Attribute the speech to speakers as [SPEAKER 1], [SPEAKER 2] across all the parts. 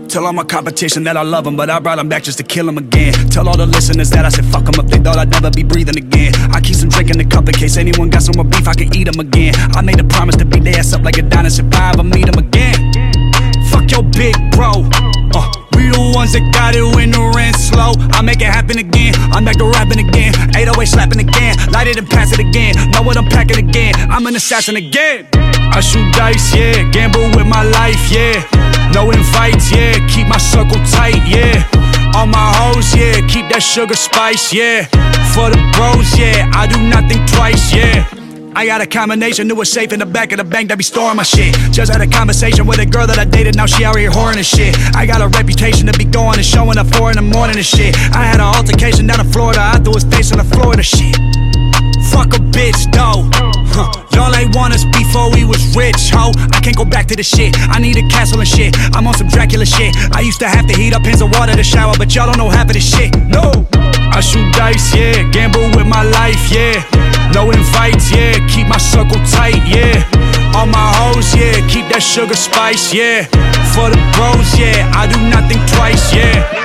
[SPEAKER 1] Tell all my competition that I love them, but I brought them back just to kill them again. Tell all the listeners that I said fuck them up, they thought I'd never be breathing again. I keep some drink in the cup in case anyone got some more beef, I can eat them again. I made a promise to beat their ass up like a dinosaur if I ever meet them again. Fuck your big bro, we the ones that got it when the rent's slow. I make it happen again, I'm back to rapping again. 808 slapping again, light it and pass it again. Know what I'm packing again, I'm an assassin again. I shoot dice, yeah, gamble with my life, yeah. No invites, yeah, keep my circle tight, yeah. All my hoes, yeah, keep that sugar spice, yeah. For the bros, yeah, I do nothing twice, yeah. I got a combination, knew a safe in the back of the bank that be storing my shit. Just had a conversation with a girl that I dated, now she out here whoring and shit. I got a reputation to be going and showing up 4 in the morning and shit. I had an altercation down in Florida, I threw his face on the floor of the shit. Fuck a bitch, though. Y'all ain't want us before we was rich, ho. I can't go back to the shit, I need a castle and shit. I'm on some Dracula shit, I used to have to heat up pins of water to shower, but y'all don't know half of this shit, no. I shoot dice, yeah, gamble with my life, yeah. No invites, yeah, keep my circle tight, yeah. All my hoes, yeah, keep that sugar spice, yeah. For the bros, yeah, I do nothing twice, yeah.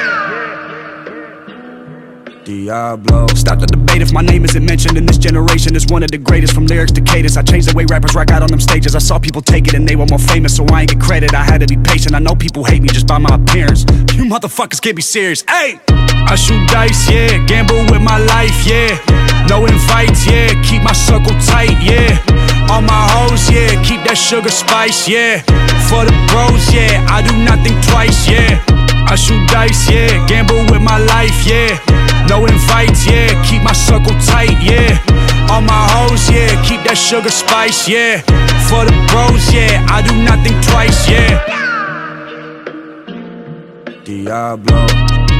[SPEAKER 1] Diablo. Stop the debate if my name isn't mentioned in this generation. It's one of the greatest, from lyrics to cadence. I changed the way rappers rock out on them stages. I saw people take it and they were more famous, so I ain't get credit. I had to be patient, I know people hate me just by my appearance. You motherfuckers can't be serious, hey! I shoot dice, yeah, gamble with my life, yeah. No invites, yeah, keep my circle tight, yeah. All my hoes, yeah, keep that sugar spice, yeah. For the bros, yeah, I do nothing twice, yeah. I shoot dice, yeah, gamble with my life, yeah. No invites, yeah, keep my circle tight, yeah. All my hoes, yeah, keep that sugar spice, yeah. For the bros, yeah, I do nothing twice, yeah. Diablo.